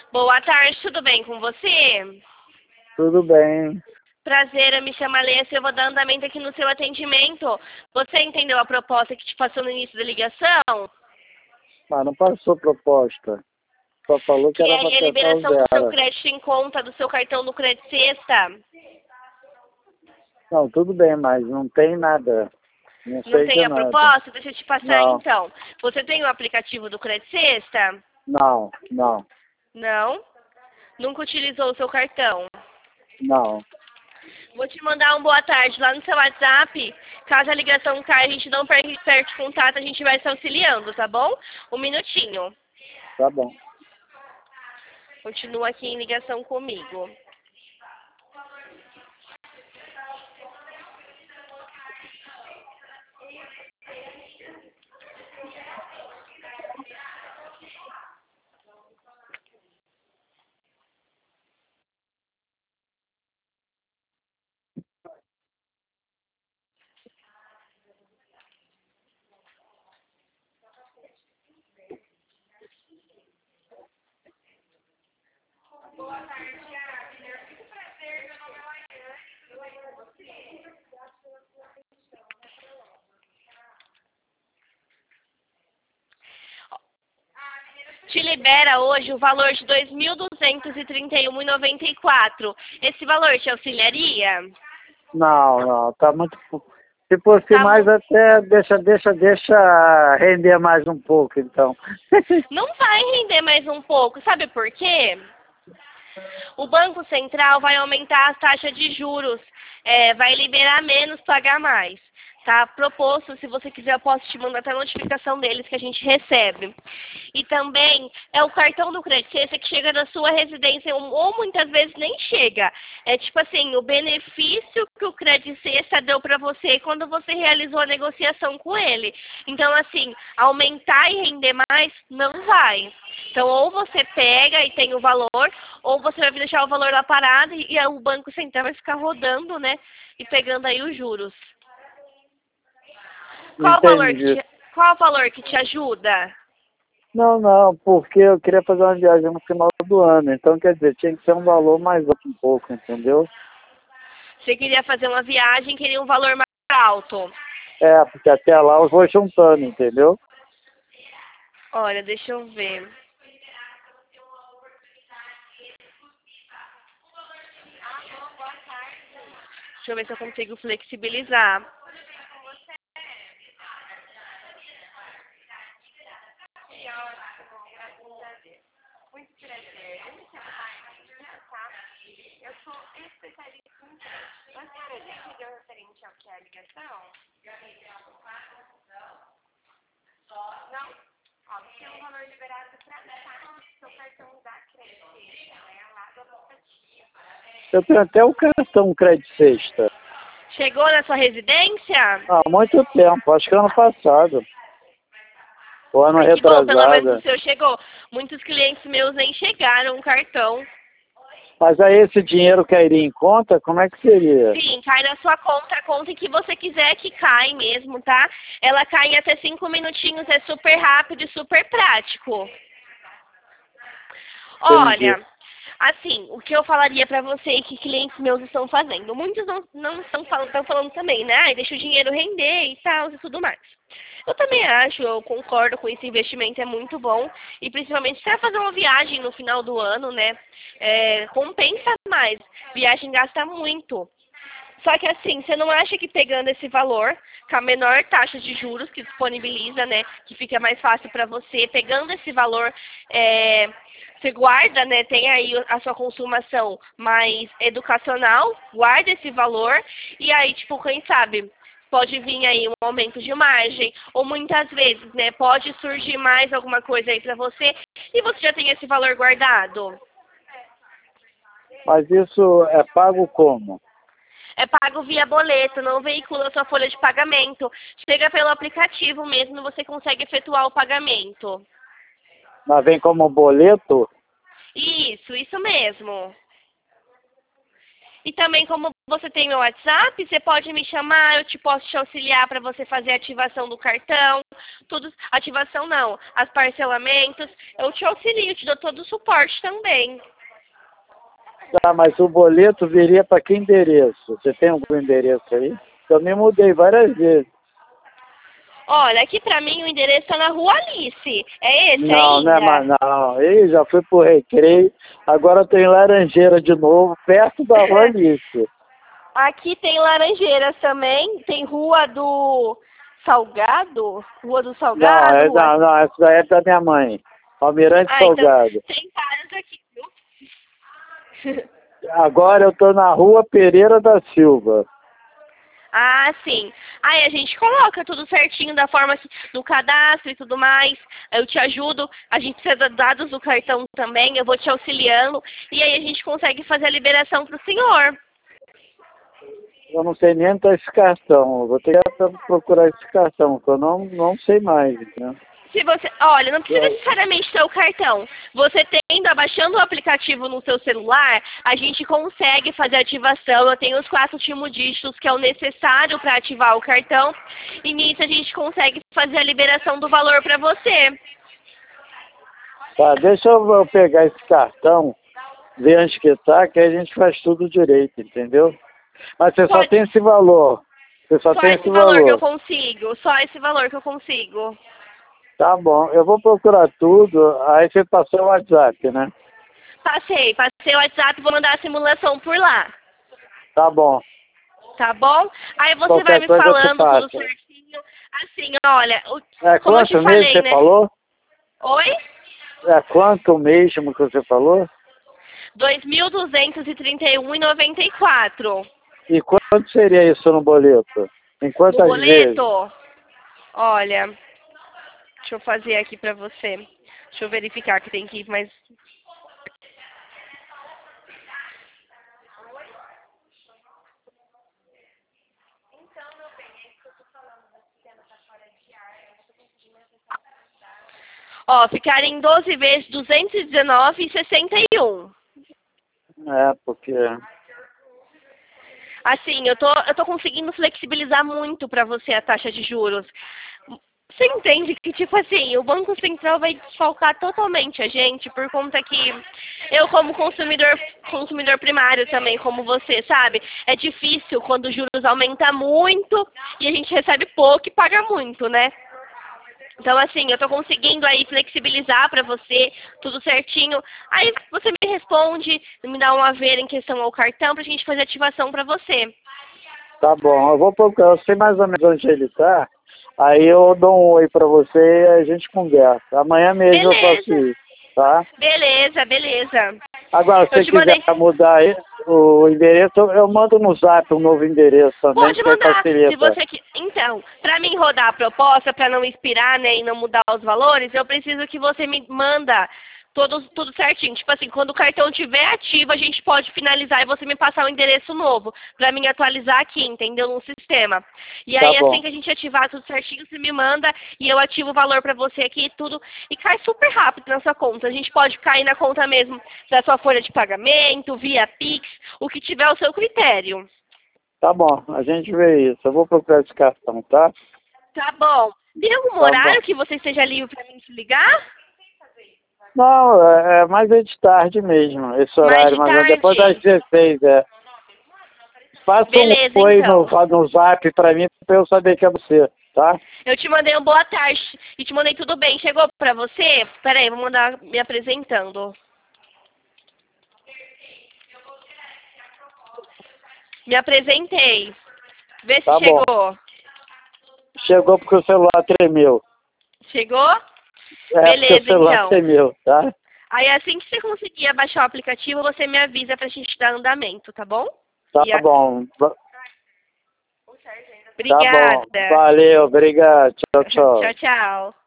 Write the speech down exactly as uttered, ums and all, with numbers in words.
Boa tarde, tudo bem com você? Tudo bem. Prazer, eu me chamo Alessia, eu vou dar andamento aqui no seu atendimento. Você entendeu a proposta que te passou no início da ligação? Mas não passou proposta. Só falou que Que era é para aí a testar o liberação do seu zero. crédito em conta, do seu cartão do Crédito Sexta. Não, tudo bem, mas não tem nada. Não Não sei tem de a nada. proposta? Deixa eu te passar Não, então. Você tem o aplicativo do Crédito Sexta? não, não, Não? Nunca utilizou o seu cartão? não. Vou te mandar um boa tarde lá no seu WhatsApp. Caso a ligação caia, a gente não perde perto de contato, a gente vai se auxiliando, tá bom? Um minutinho. Tá bom. Continua aqui em ligação comigo. Te libera hoje o valor de dois mil duzentos e trinta e um reais e noventa e quatro centavos. Esse valor te auxiliaria? Não, não. Tá muito. Se fosse Tá mais mu- até, deixa, deixa, deixa render mais um pouco, então. Não vai render mais um pouco, sabe por quê? O Banco Central vai aumentar as taxas de juros, é, vai liberar menos, pagar mais. Tá proposto, se você quiser, eu posso te mandar até a notificação deles que a gente recebe. E também é o cartão do Crédito Sexta que chega na sua residência, ou, ou muitas vezes nem chega. É tipo assim, o benefício que o Crédito Sexta deu para você quando você realizou a negociação com ele. Então, assim, aumentar e render mais, não vai. Então, ou você pega e tem o valor, ou você vai deixar o valor lá parado e, e o Banco Central vai ficar rodando, né? E pegando aí os juros. Qual o valor que Entendi. te, qual o valor que te ajuda? Não, não, porque eu queria fazer uma viagem no final do ano. Então, quer dizer, tinha que ser um valor mais alto um pouco, entendeu? Você queria fazer uma viagem, queria um valor mais alto. É, porque até lá eu vou juntando, entendeu? Olha, deixa eu ver. Deixa eu ver se eu consigo flexibilizar. Eu tenho até o cartão Crédito Sexta. Chegou na sua residência? Há muito tempo, acho que ano passado. O ano Ai, que bom, pelo menos o retrasado. seu chegou. Muitos clientes meus nem chegaram o cartão. Mas aí esse dinheiro cairia em conta? Como é que seria? Sim, cai na sua conta, a conta que você quiser que cai mesmo, tá? Ela cai em até cinco minutinhos, é super rápido e super prático. Entendi. Olha, assim, o que eu falaria pra você e que clientes meus estão fazendo? Muitos não, não estão falando, estão falando também, né? Ai, deixa o dinheiro render e tal e tudo mais. Eu também acho, eu concordo com esse investimento, é muito bom. E principalmente se você vai fazer uma viagem no final do ano, né? É, compensa mais. Viagem gasta muito. Só que assim, você não acha que pegando esse valor, com a menor taxa de juros que disponibiliza, né, que fica mais fácil para você, pegando esse valor, é, você guarda, né, tem aí a sua consumação mais educacional, guarda esse valor, e aí, tipo, quem sabe, pode vir aí um aumento de margem, ou muitas vezes, né, pode surgir mais alguma coisa aí para você, e você já tem esse valor guardado. Mas isso é pago como? É pago via boleto, não veicula sua folha de pagamento. Chega pelo aplicativo mesmo, você consegue efetuar o pagamento. Mas vem como boleto? Isso, isso mesmo. E também como você tem meu WhatsApp, você pode me chamar, eu te posso te auxiliar para você fazer a ativação do cartão, tudo, ativação não, as parcelamentos, eu te auxilio, te dou todo o suporte também. Tá, mas o boleto viria para que endereço? Você tem algum endereço aí? Eu me mudei várias vezes. Olha, aqui pra mim o endereço tá na Rua Alice. É esse Não, ainda? não é mais não. Ih, já fui pro Recreio, agora tem Laranjeira de novo, perto da Rua Alice. Aqui tem Laranjeiras também, tem Rua do Salgado? Rua do Não, Salgado? é, Rua... não, não, essa daí é da minha mãe. Almirante Ah, Salgado. então tem vários aqui, viu? Agora eu tô na Rua Pereira da Silva. Ah, sim. Aí a gente coloca tudo certinho da forma que, do cadastro e tudo mais. Eu te ajudo. A gente precisa de dados do cartão também. Eu vou te auxiliando. E aí a gente consegue fazer a liberação para o senhor. Eu não sei nem onde esse cartão. Eu vou ter que procurar esse cartão, que eu não, não sei mais. Né? Se você, olha, não precisa necessariamente ter o cartão. Você tendo, abaixando o aplicativo no seu celular, a gente consegue fazer a ativação. Eu tenho os quatro últimos dígitos que é o necessário para ativar o cartão. E nisso a gente consegue fazer a liberação do valor para você. Tá, deixa eu pegar esse cartão, ver onde que tá, que aí a gente faz tudo direito, entendeu? Mas você Pode, só tem esse valor. Você só, só tem esse esse valor valor. que eu consigo. Só esse valor que eu consigo. Tá bom, eu vou procurar tudo, aí você passou o WhatsApp, né? Passei, passei o WhatsApp, vou mandar a simulação por lá. Tá bom. Tá bom? Aí você Qualquer vai me coisa eu te falando tudo passo. certinho. Assim, olha, o- É como eu te quanto mesmo falei, você né? falou? Oi? É quanto mesmo que você falou? dois mil duzentos e trinta e um reais e noventa e quatro. E quanto seria isso no boleto? Em No quantas vezes? boleto, olha, deixa eu fazer aqui pra você. Deixa eu verificar que tem que ir mais... Ó, ficarem em doze vezes duzentos e dezenove reais e sessenta e um. É, porque... Assim, eu tô, eu tô conseguindo flexibilizar muito pra você a taxa de juros. Você entende que, tipo assim, o Banco Central vai desfalcar totalmente a gente por conta que eu, como consumidor, consumidor primário também, como você, sabe? É difícil quando os juros aumentam muito e a gente recebe pouco e paga muito, né? Então, assim, eu tô conseguindo aí flexibilizar pra você, tudo certinho. Aí você me responde, me dá um haver em questão ao cartão pra gente fazer ativação pra você. Tá bom, eu vou procurar, eu sei mais ou menos onde ele tá, aí eu dou um oi pra você e a gente conversa. Amanhã mesmo eu faço Beleza, isso, tá? beleza, beleza. Agora, se Eu você te quiser mandei... mudar aí o endereço, eu mando no zap um novo endereço também, Pode que aí mandar, se facilita. você que... Então, para mim rodar a proposta, para não expirar, né, e não mudar os valores, eu preciso que você me manda todo, tudo certinho. Tipo assim, quando o cartão estiver ativo, a gente pode finalizar e você me passar o endereço novo, para mim atualizar aqui, entendeu? No sistema. E Tá aí, bom. assim que a gente ativar tudo certinho, você me manda e eu ativo o valor para você aqui e tudo. E cai super rápido na sua conta. A gente pode cair na conta mesmo da sua folha de pagamento, via Pix, o que tiver ao seu critério. Tá bom, a gente vê isso. Eu vou procurar esse cartão, tá? Tá bom. Tem algum Tá bom. horário que você esteja livre para mim te ligar? Não, é, é mais é de tarde mesmo, esse Mais horário, de mas depois das tarde? dezesseis, é. Faça um Beleza, oi no, então. no zap pra mim, pra eu saber que é você, tá? Eu te mandei um boa tarde e te mandei tudo bem. Chegou pra você? Pera aí, vou mandar me apresentando. Me apresentei. Vê se Tá bom. chegou. Chegou porque o celular tremeu. Chegou? É, porque o Beleza, celular então. tremeu, tá? Aí assim que você conseguir baixar o aplicativo, você me avisa pra gente dar andamento, tá bom? Tá E a... bom. Va- Tá bom. Obrigada. Valeu, obrigado. Tchau, tchau. Tchau, tchau.